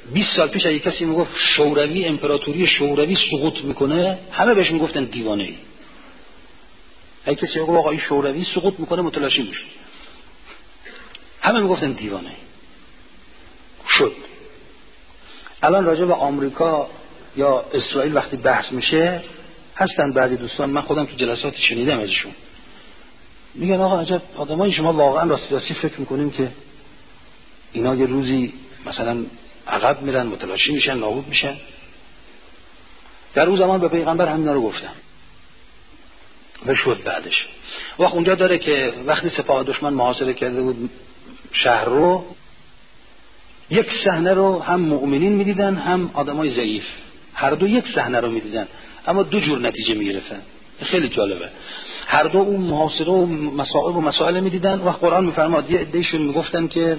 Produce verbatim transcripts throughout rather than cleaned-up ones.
بیست سال پیش اگه کسی میگفت شوروی، امپراتوری شوروی سقوط میکنه، همه بهش میگفتن دیوانه ای. اگه کسی میگفت آقا این شوروی سقوط میکنه متلاشی میشه، همه میگفتن دیوانه ای. شد. الان راجع به آمریکا یا اسرائیل وقتی بحث میشه هستن بعضی دوستان، من خودم تو جلسات شنیدم ازشون، میگن آقا عجب آدمایی شما واقعا راستی راستی فکر میکنیم که اینا یه روزی مثلا عقب میرن، متلاشی میشن، نابود میشن. در اون زمان به پیغمبر همینا رو گفتم و شد بعدش. وقت اونجا داره که وقتی سپاه دشمن محاصره کرده بود شهر رو، یک صحنه رو هم مؤمنین میدیدن هم آدمای ضعیف، هر دو یک صحنه رو میدیدن اما دو جور نتیجه میگرفتن. خیلی جالبه، هر دو اون محاصره و مصائب و مسائل میدیدن و قرآن میفرماد یه عدهشون میگفتن که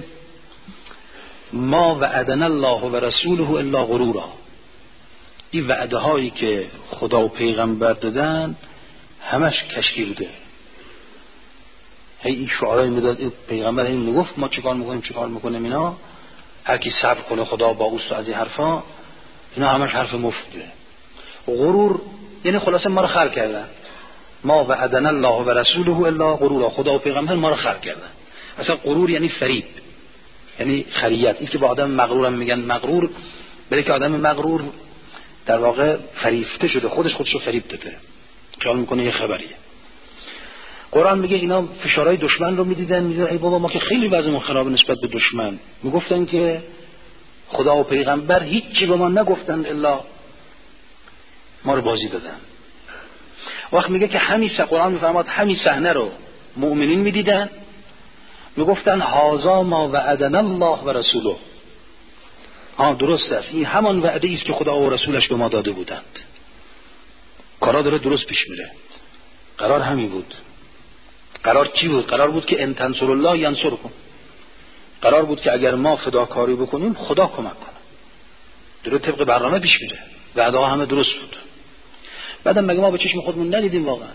ما وعدنا الله و رسوله الا غرورا، این وعده هایی که خدا و پیغمبر دادن همش کشکی بوده. هی این شعارای میداد، این پیغمبر این میگفت ما چیکار میکنیم چیکار میکنیم، اینا هر کی صبر کنه خدا با اوست از این حرفا، اینا همش حرف مفته. غرور یعنی خلاصه ما رو خر کردن، ما وعدنا الله و رسوله الا غرورا، خدا و پیغمبر ما رو خر کردن. اصلا غرور یعنی فریب، یعنی خریت. این که با آدم مغرور هم میگن مغرور، بله که آدم مغرور در واقع فریفته شده، خودش خودشو فریب داده، خیال میکنه یه خبریه. قرآن میگه اینا فشارهای دشمن رو میدیدن، میگه ای بابا ما که خیلی وضعمون خراب نسبت به دشمن، میگفتن که خدا و پیغمبر هیچی به ما نگفتن الا ما رو بازی دادن. وقت میگه که همین قرآن میفرماد همین صحنه رو مؤمنین میدیدن، میگفتن هذا ما وعدنا الله و رسوله، ها درست است، این همان وعده است که خدا و رسولش به ما داده بودند. کارا داره درست پیش میره. قرار همین بود. قرار چی بود؟ قرار بود که ان تنصر الله ینصرکم. قرار بود که اگر ما فداکاری بکنیم خدا کمک کنه. داره طبق برنامه پیش میره. وعده ها همه درست بود. بعدم مگه ما به چشم خودمون ندیدیم واقعا؟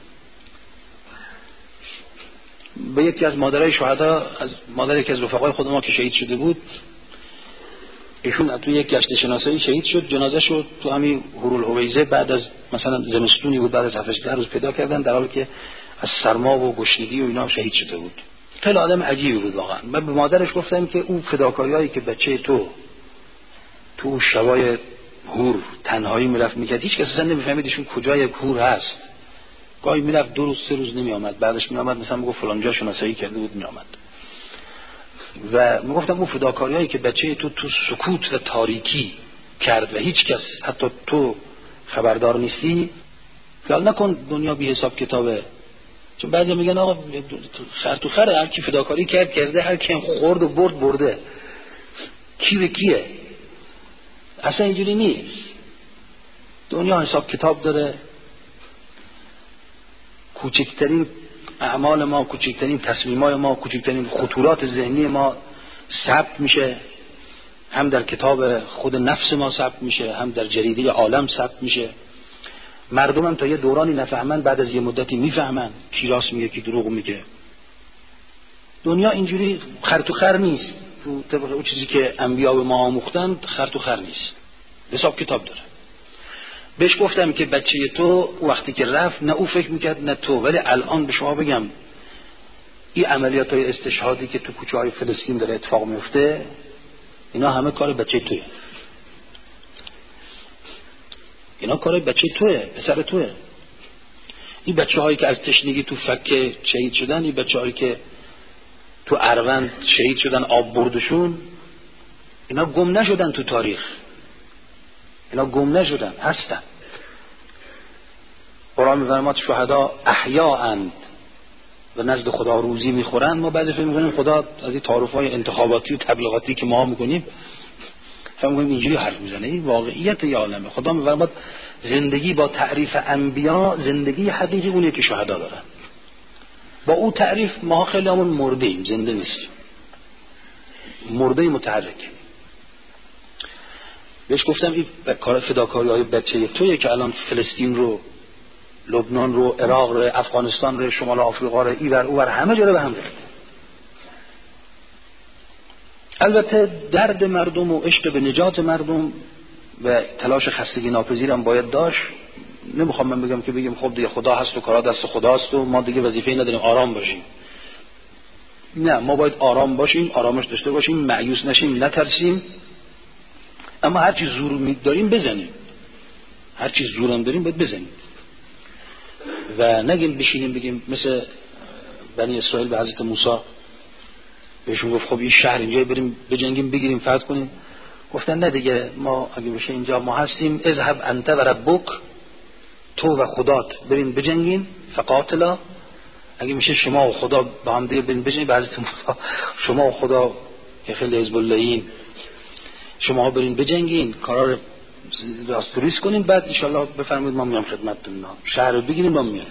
به یکی از مادرای شهدا، از مادر یکی از رفقای خود ما که شهید شده بود، ایشون تو یک گشت شناسایی شهید شد، جنازه شد تو همین هورالحویزه بعد از مثلا زمستونی بود، بعد از هفت هشت روز پیدا کردن، در حالی که از سرما و گشنگی و اینا شهید شده بود. خیلی آدم عجیبی بود واقعا. من به مادرش گفتم که اون فداکاریایی که بچه تو تو شبای هور تنهایی میرفت میکرد، هیچ کس اصلا نمیفهمید ایشون کجای هور هست. گاهی میرفت دو روز سه روز نمی آمد، بعدش می آمد مثلا میگفت فلان جا شناسایی کرده بود می آمد. و میگفتم اون فداکاریایی که بچه تو تو سکوت و تاریکی کرد و هیچ کس حتی تو خبردار نیستی، خیال نکن دنیا بی حساب کتابه. چون بعضی میگن آقا خر تو خره، هر کی فداکاری کرد کرده، هر کی خورد و برد برده، کی به کیه. اصلا اینجوری نیست. دنیا حساب کتاب داره. کوچکترین اعمال ما، کوچکترین تصمیمات ما، کوچکترین خطورات ذهنی ما ثبت میشه، هم در کتاب خود نفس ما ثبت میشه، هم در جریده عالم ثبت میشه. مردم هم تا یه دورانی نفهمن، بعد از یه مدتی میفهمن کی راست میگه کی دروغ میگه. دنیا اینجوری خر تو خر نیست. تو طبق اون چیزی که انبیا به ما آموختن خر تو خر نیست، حساب کتاب داره. بهش گفتم که بچه تو وقتی که رفت نه او فکر میکرد نه تو، ولی الان به شما بگم این عملیات های استشهادی که تو کوچه های فلسطین داره اتفاق میفته، اینا همه کار بچه توه. اینا کار بچه توه، پسر توه. این بچه هایی که از تشنگی تو فکه شهید شدن، این بچه هایی که تو اروند شهید شدن آب بردشون، اینا گم نشدن تو تاریخ، اینا گم نشدن، هستن. قرآن می‌فرماد شهدا احیاءند و نزد خدا روزی میخورند. ما بعضی فکر می‌کنیم خدا از این تعارف‌های انتخاباتی و تبلیغاتی که ما می‌کنیم فهم می‌کنیم اینجوری حرف میزنه. این واقعیت یه عالمه. خدا می‌فرماد زندگی با تعریف انبیا زندگی حقیقی اونیه که شهدا دارن. با اون تعریف ما خیلی همون مرده‌ایم، زنده نیستیم، مرده متحرک. بهش گفتم این کار فداکاری های بچه تویه که الان فلسطین رو، لبنان رو، عراق رو، افغانستان رو، شمال آفریقا رو، ایور اوور همه جا رو به هم ریخته. البته درد مردم و عشق به نجات مردم و تلاش خستگی ناپذیرم باید داشت. نمیخوام من بگم که بگیم خب دیگه خدا هست و کارا دست خداست و ما دیگه وظیفه‌ای نداریم آرام باشیم. نه، ما باید آرام باشیم، آرامش داشته باشیم، مایوس نشیم، نترسیم، اما هر چی زور داریم بزنیم، هر چی زورم داریم باید بزنیم و نگیم بشینیم بگیم مثل بنی اسرائیل به حضرت موسی بهشون گفت خب این شهر اینجا بریم بجنگیم بگیریم فتح کنیم. گفتن نه دیگه، ما اگه بشه اینجا ما هستیم، اذهب انت و ربک، تو و خدات بریم بجنگیم، فقاتلا، اگه میشه شما و خدا با هم دیگه بریم بجنگیم. به حضرت موسی شما و خدا که خیلی حزب اللهین، شما برین بجنگین، کارا رو راستوریس کنین، بعد ان شاء الله بفرمایید ما میام خدمتتون، شهر رو بگیریم ما میام.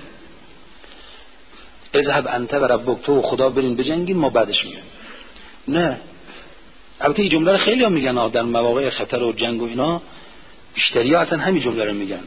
اذهب انت و ربک، تو و خدا برین بجنگین ما بعدش میام. نه، البته این جمله رو خیلی ها میگن ها، در مواقع خطر و جنگ و اینا بیشتری ها اصلا همین جمله رو میگن.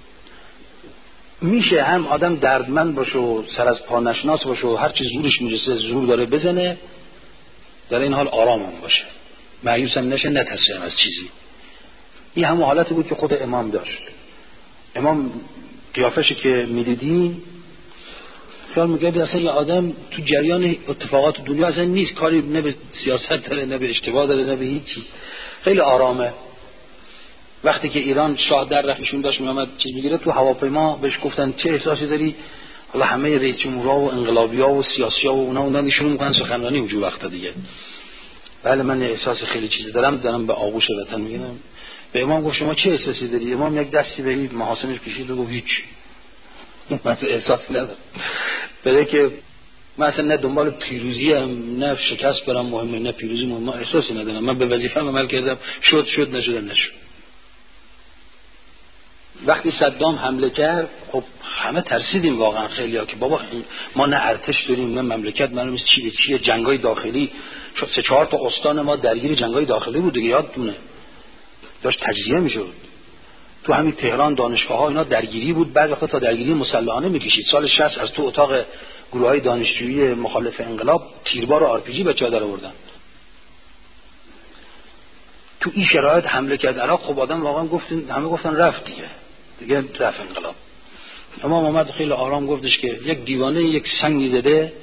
میشه هم آدم دردمند باشه و سر از پا نشناس باشه و هر چی زورش میرسه زور داره بزنه، در این حال آرام هم باشه، مایوس هم نشه، نترسه از چیزی. این همون حالتی بود که خود امام داشت. امام قیافشی که میدیدی خیال میگردی اصلا یه آدم تو جریان اتفاقات دنیا اصلا نیست، کاری نه به سیاست داره، نه به اشتباه داره، نه به هیچی، خیلی آرامه. وقتی که ایران شاه در رفتشون داشت میامد چیز میگیره، تو هواپیما بهش گفتن چه احساسی داری؟ حالا همه رئیس جمهورها و انقلابی‌ها و سیاسی‌ها و اونا اونا شروع میکنن سخنرانی اونجور وقتا دیگه. بله من احساس خیلی چیزی دارم، دارم به آغوش وطن میگم. به امام گفت شما چه احساسی داری؟ امام یک دستی به محاسنش کشید و گفت هیچ، من احساسی ندارم. بله که من اصلا نه دنبال پیروزی ام نه شکست برام مهمه، نه پیروزی مهمه، احساسی ندارم، من به وظیفه‌ام عمل کردم، شد شد نشد نشد. وقتی صدام حمله کرد خب همه ترسیدیم واقعا، خیلی‌ها که بابا ما نه ارتش داریم نه مملکت، معلومه چی به چیه، جنگای داخلی شد، سه چهار تا استان ما درگیر جنگای داخلی بود دیگه، یادتونه داشت تجزیه میشد. تو همین تهران دانشگاه‌ها اینا درگیری بود، بعد وقت تا درگیری مسلحانه میکشید. سال شصت از تو اتاق گروه‌های دانشجویی مخالف انقلاب تیربار و آر پی جی بچه‌ها در آوردن. تو این شرایط حمله کرد عراق، خب آدم واقعا گفتن، همه گفتن رفت دیگه، دیگه رفت انقلاب. امام محمد خیلی آرام گفتش که یک دیوانه یک سنگی زده،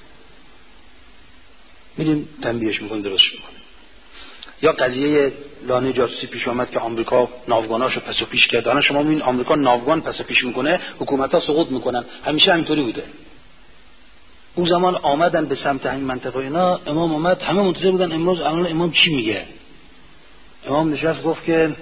میریم تنبیهش میکنیم درست میکنیم. یا قضیه لانه جاسوسی پیش آمد که آمریکا ناوگاناشو پس و پیش کرد. الان شما میبینید آمریکا ناوگان پس و پیش میکنه، حکومت‌ها سقوط میکنن، همیشه همینطوری بوده. اون زمان آمدن به سمت این منطقه اینا، امام محمد همه منتظر بودن امروز الان امام چی میگه. امام نشست گفت که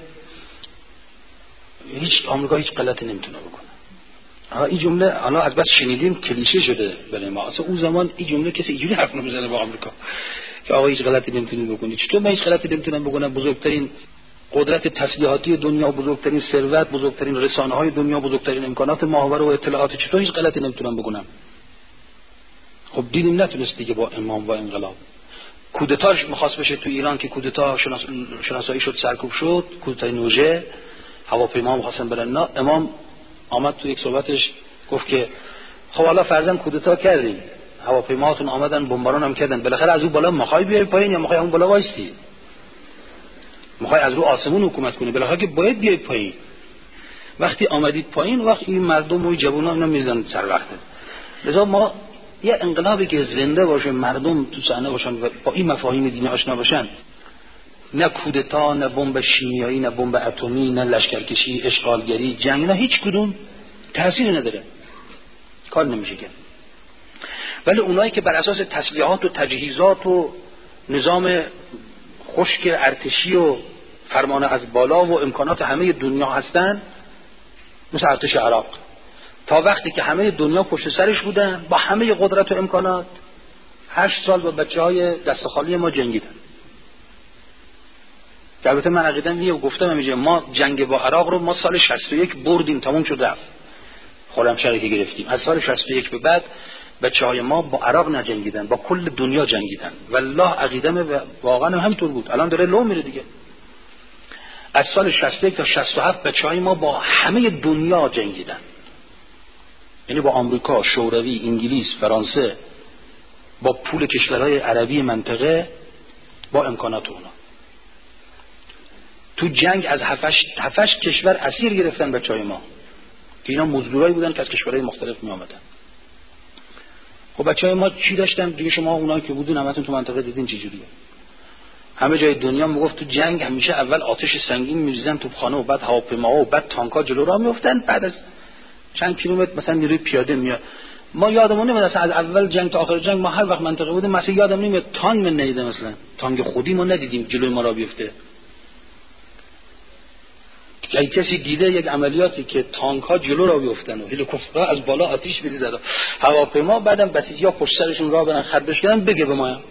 هیچ آمریکا هیچ غلطی نمیتونه بکنه. ها این جمله الان از بس شنیدیم کلیشه شده برای ما، اصلا اون زمان این جمله کسی اینجوری حرف نمیزنه با آمریکا که آقا هیچ غلطی نمیتونید بکنید. چطور من هیچ غلطی نمیتونم بکنم؟ بزرگترین قدرت تسلیحاتی دنیا، بزرگترین ثروت، بزرگترین رسانه‌های دنیا، بزرگترین امکانات ماهواره و اطلاعات، چطور هیچ غلطی نمیتونم بکنم؟ خب دیدیم نتونست دیگه با امام و انقلاب. کودتاش می‌خواست بشه تو ایران که کودتا شناس... شناسایی شد، سرکوب شد، کودتای نوژه، هواپیما می‌خواستن برن. نه، امام آمد تو یک صحبتش گفت که خب حالا فرضاً کودتا کردیم، هواپیماهاتون آمدن بمباران هم کردن، بالاخره از اون بالا می‌خوای بیای پایین یا می‌خوای اون بالا وایستی؟ می‌خوای از رو آسمون حکومت کنی، بالاخره که باید بیای پایین. وقتی آمدید پایین، وقتی این مردم و جوونا اینا میزنن سر وقته. لذا ما یه انقلابی که زنده باشه، مردم تو صحنه باشن و با این مفاهیم دینی آشنا باشن، نه کودتا، نه بمب شیمیایی، نه بمب اتمی، نه لشکرکشی، اشغالگری، جنگ، نه هیچ کدوم تأثیر نداره، کار نمیشه کرد. ولی اونایی که بر اساس تسلیحات و تجهیزات و نظام خشک ارتشی و فرمان از بالا و امکانات همه دنیا هستن، مثل ارتش عراق، تا وقتی که همه دنیا پشت سرش بودن با همه قدرت و امکانات، هشت سال با بچه‌های دست خالی ما جنگیدن. البته من عقیدم میگه گفتم میگه ما جنگ با عراق رو ما سال شصت و یک بردیم، تموم شد رفت، خرمشهر که گرفتیم. از سال شصت و یک به بعد بچه‌های ما با عراق نجنگیدن، با کل دنیا جنگیدن. والله عقیدم واقعا همینطور بود، الان داره لو میره دیگه. از سال شصت و یک تا شصت و هفت بچه‌های ما با همه دنیا جنگیدن، یعنی با آمریکا، شوروی، انگلیس، فرانسه، با پول کشورهای عربی منطقه، با امکانات اونا. تو جنگ از هفتش هفتش کشور اسیر گرفتن بچهای ما که اینا مزدورایی بودن که از کشورهای مختلف می آمدن. خب بچهای ما چی داشتن دیگه؟ شما اونایی که بودین همتون تو منطقه دیدین چه جوریه. همه جای دنیا میگفت تو جنگ همیشه اول آتش سنگین میریزن توپخانه و بعد هواپیماها و بعد تانک‌ها جلو راه میافتن، بعد از چند کیلومتر مثلا نیروی پیاده میاد. ما یادمون نمیاد اصلا از اول جنگ تا آخر جنگ ما هر وقت منطقه بودیم مثلا یادم نمیاد تانک من ندیدم، مثلا تانک خودی ما ندیدیم جلوی ما را بیفته. اگه کسی دیده یک عملیاتی که تانک ها جلو را بیفتن و هلیکوپترها از بالا آتش بریزن و هواپیما بعدم بسیجی‌ها پشت سرشون راه برن خط بشکنن بگه به ما.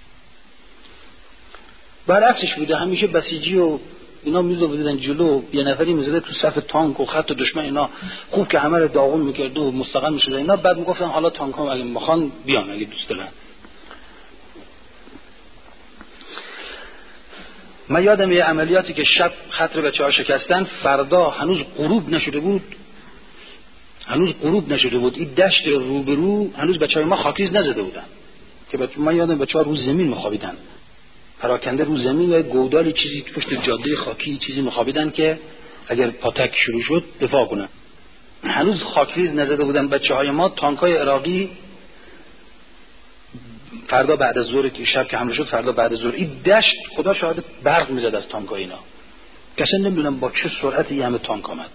برعکسش بوده، همیشه بسیجی و اینا میذاشتن جلو، یه نفری میزده تو صف تانک و خط دشمن، اینا خوب که همه رو داغون میکرد و مستقیم میشد اینا، بعد میگفتن حالا تانک ها اگه میخوان بیان اگه دوست دارن. من یادم یه عملیاتی که شب خط رو بچه‌ها شکستن، فردا هنوز غروب نشده بود هنوز غروب نشده بود این دشت روبرو هنوز بچه‌های ما خاکریز نزده بودن که بچه من یادم بچه‌ها رو زمین میخوابیدن، پراکنده رو زمین یا گودالی چیزی پشت جاده خاکی چیزی میخوابیدن که اگر پاتک شروع شد دفاع کنن. هنوز خاکریز نزده بودن بچه‌های ما. تانک‌های عراقی فردا بعد از ظهر که شب که حمله شد، فردا بعد از ظهر این دشت خدا شاهد برق میزد از تانک‌ها اینا، کسی نمیدونم با چه سرعتی همه تانک آمد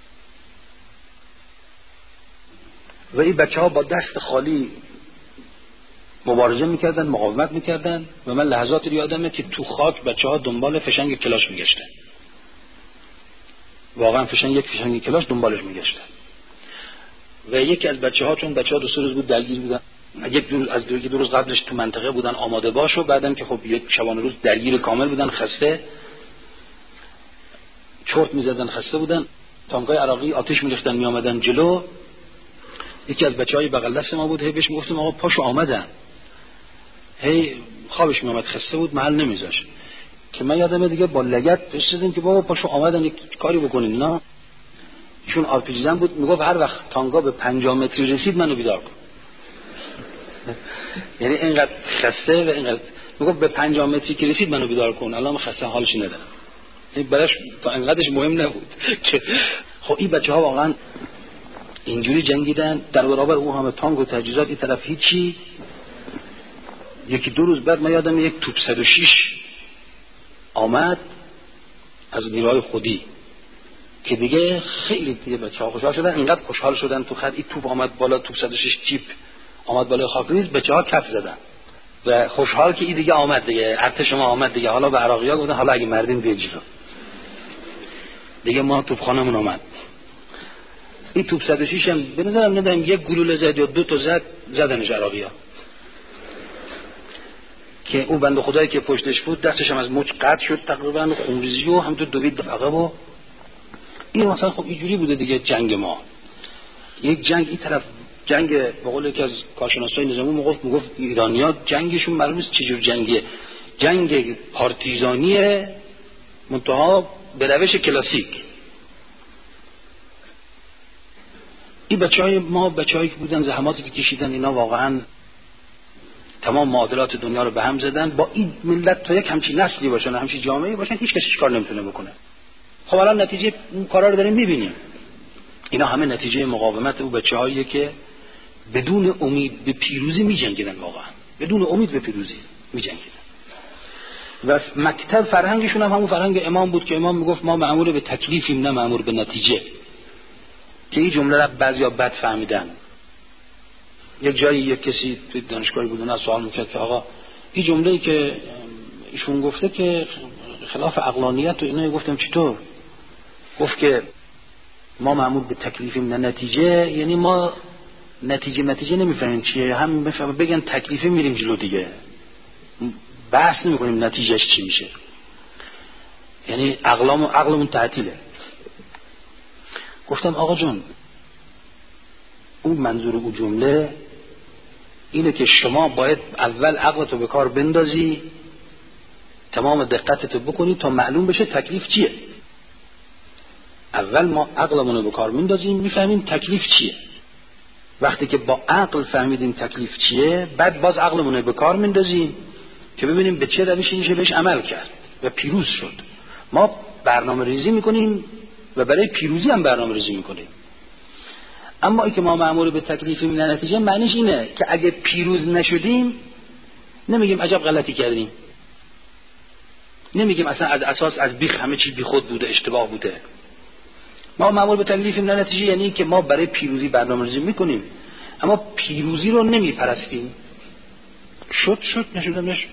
و این بچه‌ها با دست خالی مبارزه میکردن، مقاومت میکردن و من لحظاتی یادمه که تو خاک بچه‌ها دنبال فشنگ کلاش میگشتن، واقعا فشنگ یک فشنگ کلاش دنبالش میگشتن و یکی از بچه‌ها چون بچه‌ها دو سه روز بود درگیر بودن، یک دو روز از دو, دو روز قبلش تو منطقه بودن آماده باش و بعدم که خب یک شبانه روز درگیر کامل بودن، خسته چرت میزدن، خسته بودن. تانکای عراقی آتش میریختن میآمدن جلو. یکی از بچهای بغل دست ما بود، هی بهش میگفتیم آقا پاشو آمدن، هی خوابش میآمد، خسته بود محل نمیذاشت که من یادمه دیگه با لگد رسیدیم که بابا پاشو آمدن یک کاری بکنیم. نه ایشون آرپیجی زن بود، میگفت هر وقت تانگا به پنجاه متری رسید منو بیدار کن. یعنی اینقدر خسته و اینقدر میگفت به پنجاه متری که رسید منو بیدار کن، الان من خسته حالش ندارم. این براش تا اینقدرش مهم نبود که خب این بچه‌ها واقعا اینجوری جنگیدن در برابر اون همه تانک و تجهیزات، این طرف هیچی. یکی دو روز بعد من یادم یک توپ صد و شش آمد از نیروهای خودی که دیگه خیلی دیگه بچه‌ها خوشحال شدن، اینقدر خوشحال شدن تو خط این توپ آمد بالا، توپ صد و شش جیپ آمد بالا خاکریز، بچه‌ها کف زدن و خوشحال که این دیگه آمد دیگه، ارتش ما آمد دیگه. حالا به عراقی‌ها گفتن حالا اگه مردین بیاید جلو دیگه، ما توپخانه‌مون اومد. این توپ صد و شش هم به نظرم ندارم یک گلوله زد یا دو تا زد زدنش عراقی‌ها، که اون بنده خدایی که پشتش بود دستش هم از مچ قطع شد تقریبا، خونریزی و همونطور دوید عقب. و این مثلا خب اینجوری بوده دیگه جنگ ما. یک جنگ این طرف جنگ به قول یکی از کارشناسای نظامی میگفت میگفت ایرانی‌ها جنگشون معلوم نیست چه جور جنگیه، جنگ پارتیزانیه منتها به روش کلاسیک. این بچهای ما بچه‌هایی که بودن زحماتی که کشیدن اینا واقعا تمام معادلات دنیا رو به هم زدن. با این ملت تا یک همچین نسلی باشن و همچین جامعه‌ای باشن هیچ کسی کار نمیتونه بکنه. خب الان نتیجه اون کارا رو داریم می‌بینیم. اینا همه نتیجه مقاومت او بچه‌هایی که بدون امید به پیروزی می‌جنگیدن، واقعا بدون امید به پیروزی می‌جنگیدن. و مکتب فرهنگشون هم همون فرهنگ امام بود که امام میگفت ما مأمور به تکلیفیم نه مأمور به نتیجه، که این جمله را بعضیا بد فهمیدن. یک جایی یک کسی توی دانشگاهی بود اون سوال میکرد که آقا این جمله‌ای که ایشون گفته که خلاف عقلانیت و اینا، گفتم چطور؟ گفت که ما مأمور به تکلیفیم نه نتیجه، یعنی ما نتیجه نتیجه نمیفهمیم چیه، هم بفهمیم بگن تکلیفی میریم جلو دیگه، بحث نمیکنیم نتیجهش چی میشه، یعنی عقلم عقلمون تعطیله. گفتم آقا جون اون منظور اون جمله اینه که شما باید اول عقلتو به کار بندازی، تمام دقتتو بکنی تا معلوم بشه تکلیف چیه. اول ما عقلمونو به کار میندازیم میفهمیم تکلیف چیه. وقتی که با عقل فهمیدیم تکلیف چیه، بعد باز عقلمونو به کار میندازیم که ببینیم به چه روشی میشه بهش عمل کرد و پیروز شد. ما برنامه ریزی میکنیم و برای پیروزی هم برنامه ریزی میکنیم. اما ای که ما مأمور به تکلیف من نتیجه معنیش اینه که اگه پیروز نشدیم نمیگیم عجب غلطی کردیم، نمیگیم اصلا از اساس از بیخ همه چی بی خود بوده، اشتباه بوده. ما مأمور به تکلیف من نتیجه یعنی که ما برای پیروزی برنامه‌ریزی میکنیم اما پیروزی رو نمیپرستیم. شد شد نشد نشد.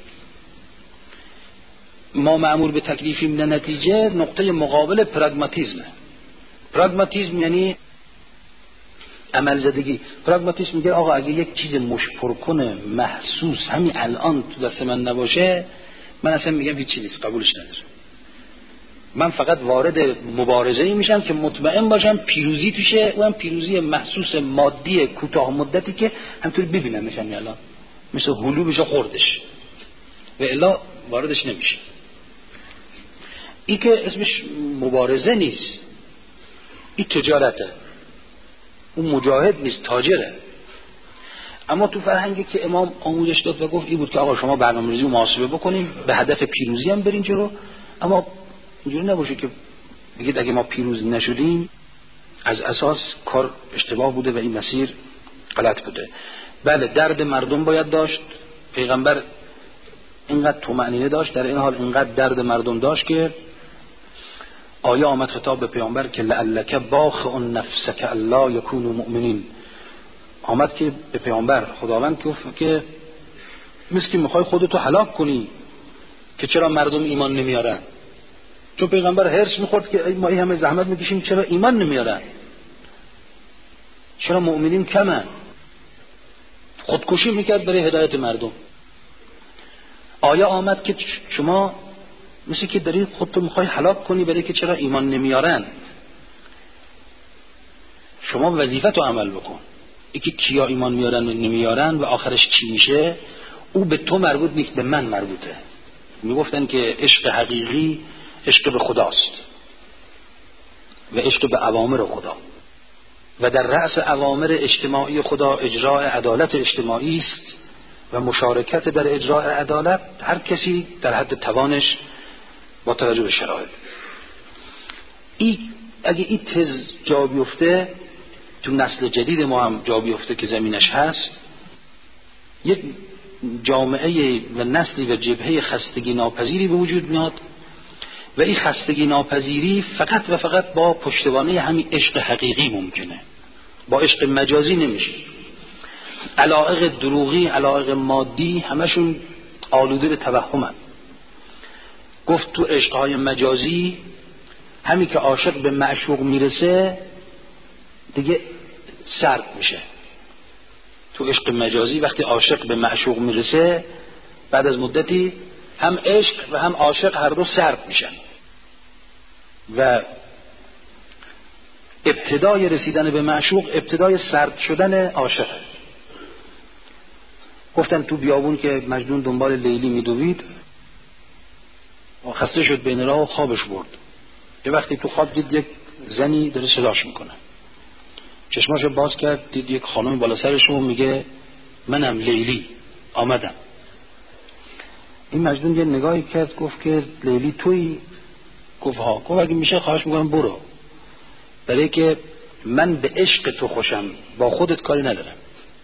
ما مأمور به تکلیف من نتیجه نقطه مقابل پراگماتیزمه. پراگماتیزم یعنی عمل زدگی. پراگماتیسم میگه آقا اگه یک چیز مشپرکنه محسوس همین الان تو دست من نباشه من اصلا میگم هیچ چیزی نیست، قبولش ندارم. من فقط وارد مبارزه‌ای میشم که مطمئن باشم پیروزی توشه، اونم پیروزی محسوس مادی کوتاه مدتی که همینطوری ببینمش همین الان مثل هلو بشه خوردش و الا واردش نمیشه. این که اسمش مبارزه نیست، این تجارته. اون مجاهد نیست، تاجره. اما تو فرهنگی که امام آموزش داد و گفت این بود که آقا شما برنامه‌ریزی و محاسبه بکنیم به هدف پیروزی هم برین جلو، اما اینجوری نباشه که بگید اگه ما پیروز نشدیم از اساس کار اشتباه بوده و این مسیر غلط بوده. بله درد مردم باید داشت. پیغمبر اینقدر طمأنینه داشت، در این حال اینقدر درد مردم داشت که آیه آمد خطاب به پیامبر که لعلک باخع نفسک الا یکونوا مؤمنین. آمد که به پیامبر خداوند گفت که مسکی میخوای خودتو هلاک کنی که چرا مردم ایمان نمیارن. چون پیغمبر هرس میخورد که ما این همه زحمت میکشیم چرا ایمان نمیارن، چرا مؤمنین کمن. خودکشی میکرد برای هدایت مردم. آیه آمد که شما مثل که داری خودتو میخوای هلاک کنی برای که چرا ایمان نمیارن. شما وظیفت رو عمل بکن. یکی کیا ایمان میارن و نمیارن و آخرش چی میشه او به تو مربوط نیست، به من مربوطه. میگفتن که عشق حقیقی عشق به خداست و عشق به اوامر خدا و در رأس اوامر اجتماعی خدا اجراء عدالت اجتماعی است و مشارکت در اجراء عدالت هر کسی در حد توانش با توجه به شرایط. این اگه این تز جا بیفته تو نسل جدید ما هم جا بیفته که زمینش هست، یک جامعه و نسلی و جبهه خستگی ناپذیری به وجود میاد و این خستگی ناپذیری فقط و فقط با پشتوانه همین عشق حقیقی ممکنه، با عشق مجازی نمیشه. علایق دروغی، علایق مادی همشون آلوده به توهمن. گفت تو عشقهای مجازی همین که عاشق به معشوق میرسه دیگه سرد میشه. تو عشق مجازی وقتی عاشق به معشوق میرسه بعد از مدتی هم عشق و هم عاشق هر دو سرد میشن و ابتدای رسیدن به معشوق ابتدای سرد شدن عاشق. گفتن تو بیابون که مجنون دنبال لیلی میدوید و خسته شد بین راه و خوابش برد. یه وقتی تو خواب دید یک زنی داره صداش میکنه، چشماشو باز کرد دید یک خانم بالا سرش و میگه منم لیلی آمدم. این مجنون یه نگاهی کرد گفت که لیلی تویی؟ گفت ها. گفت اگه میشه خواهش میکنم برو، برای که من به عشق تو خوشم، با خودت کاری ندارم.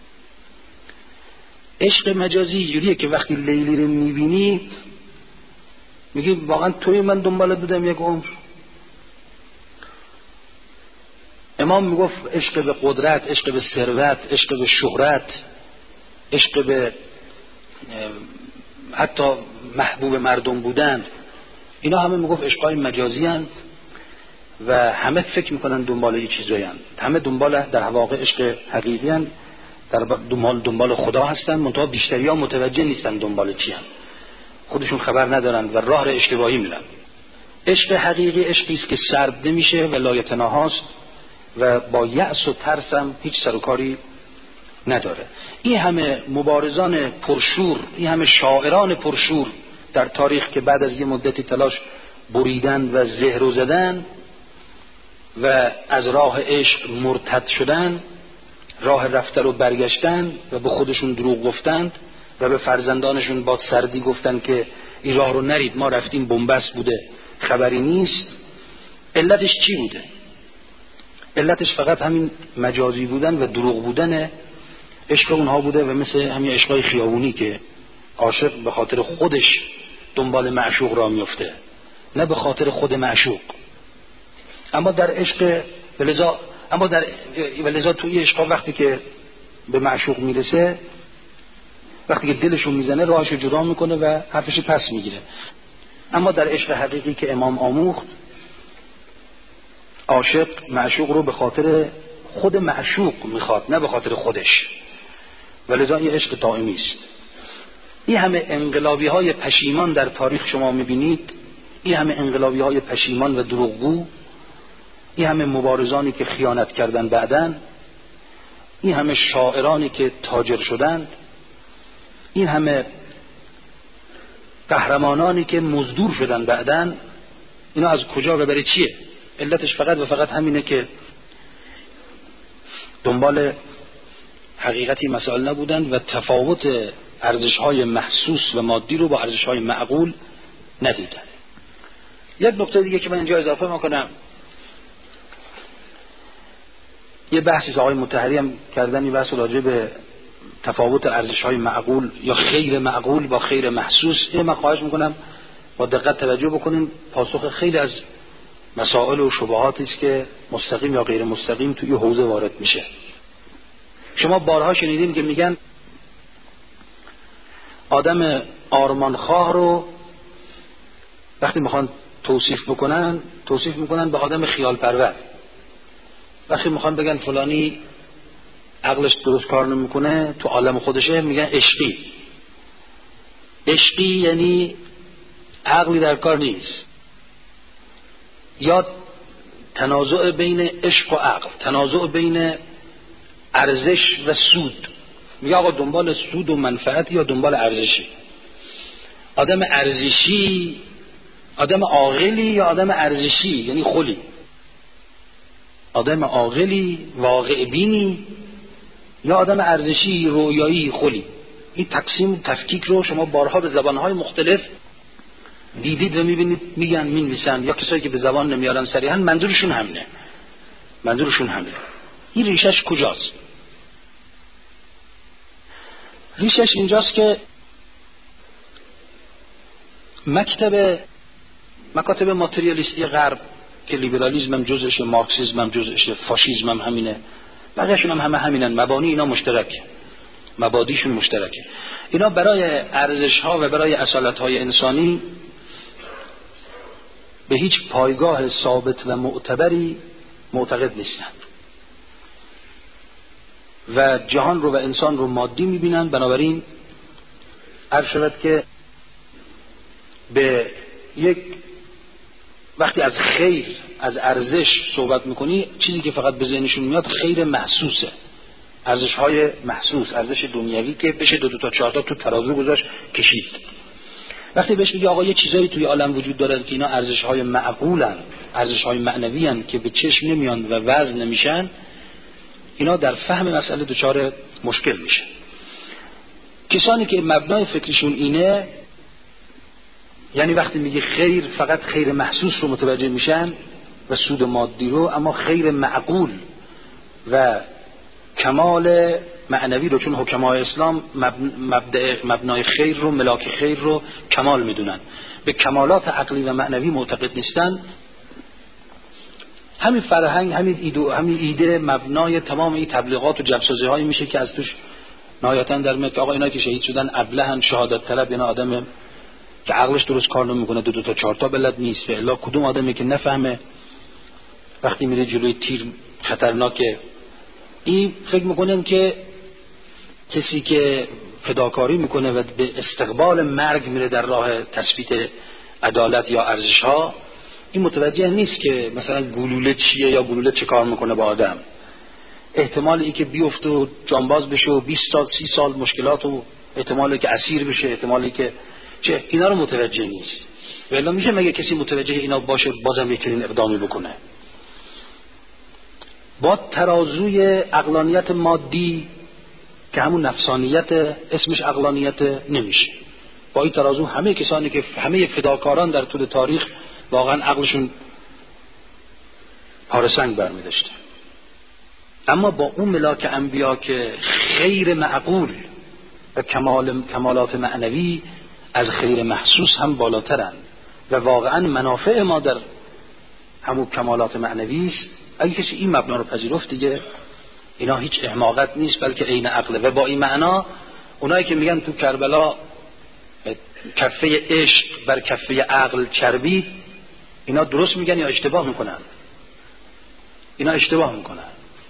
عشق مجازی جوریه که وقتی لیلی رو میبینی میگی واقعا توی من دنبالت بودم یک عمر. امام میگفت عشق به قدرت، عشق به ثروت، عشق به شهرت، عشق به حتی محبوب مردم بودند، اینا همه میگفت عشقای مجازی هستند و همه فکر میکنن دنبال یه چیزایی هستند. همه دنبال در واقع عشق حقیقی هستند، در دنبال دنبال خدا هستند، منتها بیشتری ها متوجه نیستن دنبال چی هستند، خودشون خبر ندارن و راه را اشتباهی میرن. عشق حقیقی عشقی است که سرد نمیشه و لایتناهاست و با یأس و ترس هم هیچ سر و کاری نداره. این همه مبارزان پرشور، این همه شاعران پرشور در تاریخ که بعد از یه مدتی تلاش بریدن و زهر زدن و از راه عشق مرتد شدن، راه رفته رو برگشتن و به خودشون دروغ گفتند و به فرزندانشون با سردی گفتن که این راه رو نرید، ما رفتیم بنبست بوده خبری نیست، علتش چی بوده؟ علتش فقط همین مجازی بودن و دروغ بودن عشق اونها بوده و مثل همین عشقای خیابونی که عاشق به خاطر خودش دنبال معشوق را میفته، نه به خاطر خود معشوق. اما در عشق ولذا اما در ولذا توی عشق وقتی که به معشوق میرسه، وقتی که دلشو میزنه راهشو جدا میکنه و حرفش پس میگیره. اما در عشق حقیقی که امام آموخت، عاشق معشوق رو به خاطر خود معشوق میخواد، نه به خاطر خودش، ولذا این عشق دائمی است. این همه انقلابی های پشیمان در تاریخ شما میبینید، این همه انقلابی های پشیمان و دروغگو، این همه مبارزانی که خیانت کردن بعدن، این همه شاعرانی که تاجر شدند، این همه قهرمانانی که مزدور شدن بعدن، اینا از کجا و برای چیه؟ علتش فقط و فقط همینه که دنبال حقیقتی مسائل نبودند و تفاوت ارزش‌های محسوس و مادی رو با ارزش‌های معقول ندیدن. یک نکته دیگه که من اینجا اضافه میکنم، یه بحثی که آقای مطهری هم کردن، این بحث راجع به تفاوت ارزش‌های معقول یا خیر معقول با خیر محسوس. این من خواهش میکنم با دقت توجه بکنین، پاسخ خیلی از مسائل و شبهاتی است که مستقیم یا غیر مستقیم توی حوزه وارد میشه. شما بارها شنیدین که میگن آدم آرمانخواه رو وقتی میخوان توصیف بکنن توصیف میکنن به آدم خیال پرور. وقتی میخوان بگن فلانی عقلش درست کار نمیکنه، تو عالم خودشه، میگن عشقی. عشقی یعنی عقلی در کار نیست، یا تنازع بین عشق و عقل، تنازع بین ارزش و سود. میگه آقا دنبال سود و منفعت یا دنبال ارزشی؟ آدم ارزشی آدم عاقلی یا آدم ارزشی یعنی خلی؟ آدم عاقلی واقع بینی یا آدم ارزشی رویایی خلی؟ این تقسیم تفکیک رو شما بارها به زبانهای مختلف دیدید و میبینید، میگن مینویسن، یا کسایی که به زبان نمیارن صریحا منظورشون همینه منظورشون همینه این ریشش کجاست؟ ریشش اینجاست که مکتب مکاتب ماتریالیستی غرب که لیبرالیسم هم جزشه، مارکسیسم هم جزشه، فاشیسم هم همینه، بقیه‌شون هم همه همینن، مبانی اینا مشترکه، مبادیشون مشترکه. اینا برای ارزش‌ها و برای اصالت‌های انسانی به هیچ پایگاه ثابت و معتبری معتقد نیستن و جهان رو و انسان رو مادی می‌بینن. بنابراین عرض شود که به یک وقتی از خیر، از ارزش صحبت میکنی، چیزی که فقط به ذهنشون میاد خیر محسوسه، ارزش‌های محسوس، ارزش دنیوی که بشه دو دو تا چهار تا تو ترازو گذاشت کشید. وقتی بهش میگه آقا یه چیزایی توی عالم وجود داره که اینا ارزش‌های معقولن، ارزش‌های معنویان که به چشم نمیان و وزن نمیشن، اینا در فهم مسئله دچار مشکل میشه. کسانی که مبنای فکرشون اینه، یعنی وقتی میگه خیر فقط خیر محسوس رو متوجه میشن و سود مادی رو، اما خیر معقول و کمال معنوی رو، چون حکمای اسلام مبدأ مبنای خیر رو، ملاک خیر رو کمال میدونن، به کمالات عقلی و معنوی معتقد نیستن، همین فرهنگ، همین ایده همین ایده مبنای تمام این تبلیغات و جبسازی هایی میشه که از توش نهایتاً در میاد آقا اینا که شهید شدن ابلهن، شهادت طلب، اینا آدم که عقلش درست کار نمیکنه، دو دو تا چهار تا بلد نیست. الا کدوم آدمی که نفهمه وقتی میره جلوی تیر خطرناکه؟ این فکر میکنن که کسی که فداکاری میکنه و به استقبال مرگ میره در راه تثبیت عدالت یا ارزش ها، این متوجه نیست که مثلا گلوله چیه یا گلوله چه کار میکنه با آدم. احتمال ای که بیفته و جانباز بشه و بیست سال سی سال مشکلات، و احتمالی که اسیر بشه، احتمالی که چه، اینا رو متوجه نیست. ولی میشه مگه کسی متوجه اینا باشه بازم یک چنین اقدامی بکنه؟ با ترازوی عقلانیت مادی که همون نفسانیت اسمش عقلانیت نمیشه. با این ترازو همه کسانی که همه فداکاران در طول تاریخ واقعا عقلشون پاره سنگ برمی داشته. اما با اون ملاک انبیا که خیر معقول و کمال کمالات معنوی از خیر محسوس هم بالاترن و واقعا منافع ما در همون کمالات معنوی است، اگه کسی این مبنا رو پذیرفت دیگه اینا هیچ احماقت نیست بلکه عین عقله. و با این معنا اونایی که میگن تو کربلا کفه عشق بر کفه عقل چربید، اینا درست میگن یا اشتباه میکنن؟ اینا اشتباه میکنن.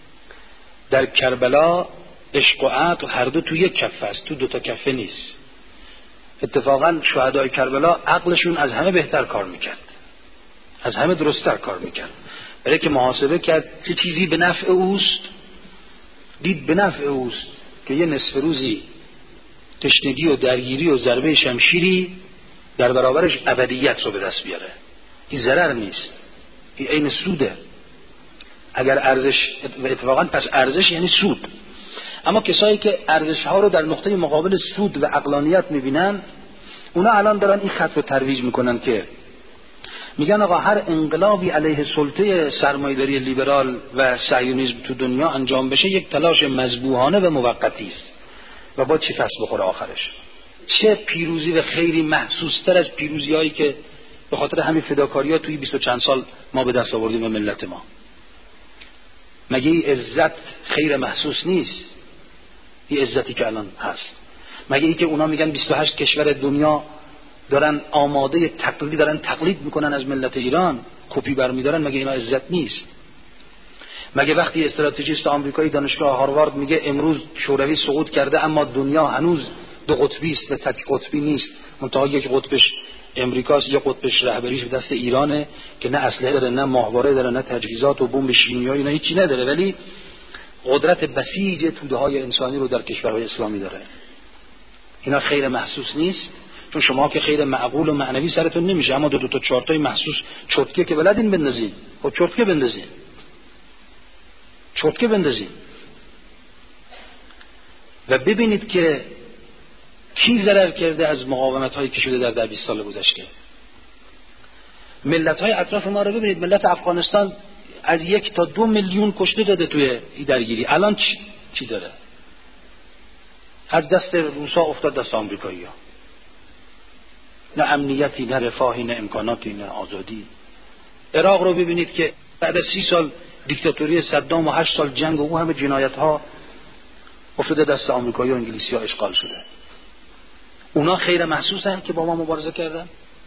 در کربلا عشق و عقل هر دو تو یک کفه است، تو دو تا کفه نیست. اتفاقا شهدای کربلا عقلشون از همه بهتر کار میکرد، از همه درست‌تر کار میکرد، برای که محاسبه کرد چه چیزی به نفع اوست، دید به نفع اوست که یه نصف روزی تشنگی و درگیری و ضربه شمشیری در برابرش ابدیت رو به دست بیاره. این ضرر نیست، این عین سوده. اگر ارزش و اتفاقا پس ارزش یعنی سود. اما کسایی که ارزش ها رو در نقطه مقابل سود و عقلانیت میبینن، اونا الان دارن این خط رو ترویج میکنن که میگن آقا هر انقلابی علیه سلطه سرمایه‌داری لیبرال و صهیونیسم تو دنیا انجام بشه یک تلاش مذبوحانه و موقتی است و با چی فصل بخوره آخرش. چه پیروزی و خیری محسوس‌تر از پیروزی‌هایی که به خاطر همین فداکاری‌ها توی بیست و چند سال ما به دست آوردیم و ملت ما. مگه این عزت خیر محسوس نیست؟ این عزتی که الان هست. مگه ای که اونا میگن بیست و هشت کشور دنیا دارن آماده تقلید دارن تقلید میکنن از ملت ایران، کپی برمیدارن، مگه اینا عزت نیست؟ مگه وقتی استراتژیست آمریکایی دانشگاه هاروارد میگه امروز شوروی سقوط کرده اما دنیا هنوز دو قطبی است و تک قطبی نیست، منتها یک قطبش امریکاست، یک قطبش رهبریش به دست ایرانه که نه اسلحه داره، نه ماهواره داره، نه تجهیزات و بمب شیمیایی، نه هیچی نداره، ولی قدرت بسیج توده‌های انسانی رو در کشورهای اسلامی داره. اینا خیر محسوس نیست؟ چون شما که خیر معقول و معنوی سرتون نمیشه، اما دو دو تا چهار تای محسوس چرتکه که بلدین بندازین، خب چرتکه بندازین، چرتکه بندازین و ببینید که کی ضرر کرده از مقاومت هایی که شده در ده بیست سال گذشته. ملت های اطراف ما رو ببینید، ملت افغانستان از یک تا دو میلیون کشته داده توی این درگیری، الان چی, چی داره؟ از دست روسا افتاد دست آمریکایی ها. نه امنیتی، نه رفاهی، نه امکاناتی، نه آزادی. عراق رو ببینید که بعد از سی سال دیکتاتوری صدام و هشت سال جنگ و او همه جنایت ها افتاده دست آمریکایی و انگلیسی ها، اشغال شده. اونا خیر محسوس هستند که با ما مبارزه کردن؟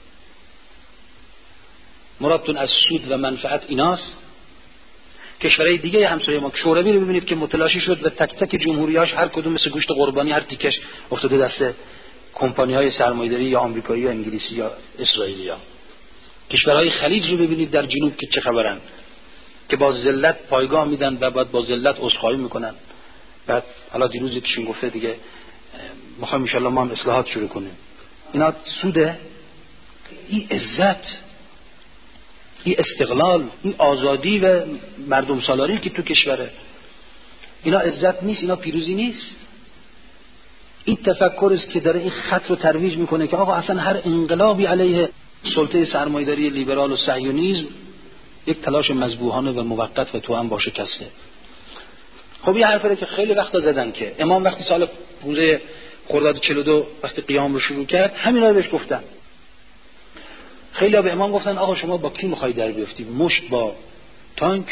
مرادتون از سود و منفعت ایناست؟ کشورهای دیگه همسایه ما شوروی رو ببینید که متلاشی شد و تک تک جمهوریاش هر کدوم مثل گوشت قربانی هر تیکش افتاده دست کمپانی‌های سرمایه‌داری یا آمریکایی یا انگلیسی یا اسرائیلی ها. کشورهای خلیج رو ببینید در جنوب که چه خبرن، که با ذلت پایگاه میدن و بعد با ذلت عذرخواهی میکنن. بعد حالا دیروز یکیشون گفته دیگه میخوایم ان شاءالله ما هم اصلاحات شروع کنیم. اینا سوده؟ این عزت، این استقلال، این آزادی و مردم سالاری که تو کشوره، اینا عزت نیست؟ اینا پیروزی نیست؟ این تفکر است که داره این خط رو ترویج میکنه که آقا اصلا هر انقلابی علیه سلطه سرمایه‌داری لیبرال و صهیونیسم یک تلاش مذبوحانه و موقت و تو هم با شکسته. خب این حرفه که خیلی وقتا زدن که امام وقتی سال روزه خرداد چهل و دو وقتی قیام رو شروع کرد همینا رو بهش گفتن. خیلی ها به امام گفتن آقا شما با کی میخوای در بیفتی؟ مشت با تانک؟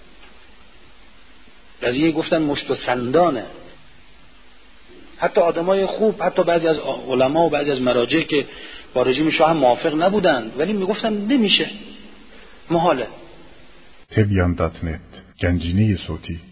قضیه گفتن مشت و سندانه. حتی آدمای خوب، حتی بعضی از علما و بعضی از مراجع که با رژیم شاه هم موافق نبودن ولی میگفتن نمیشه، محاله. تبیان دات نت گنجینه صوتی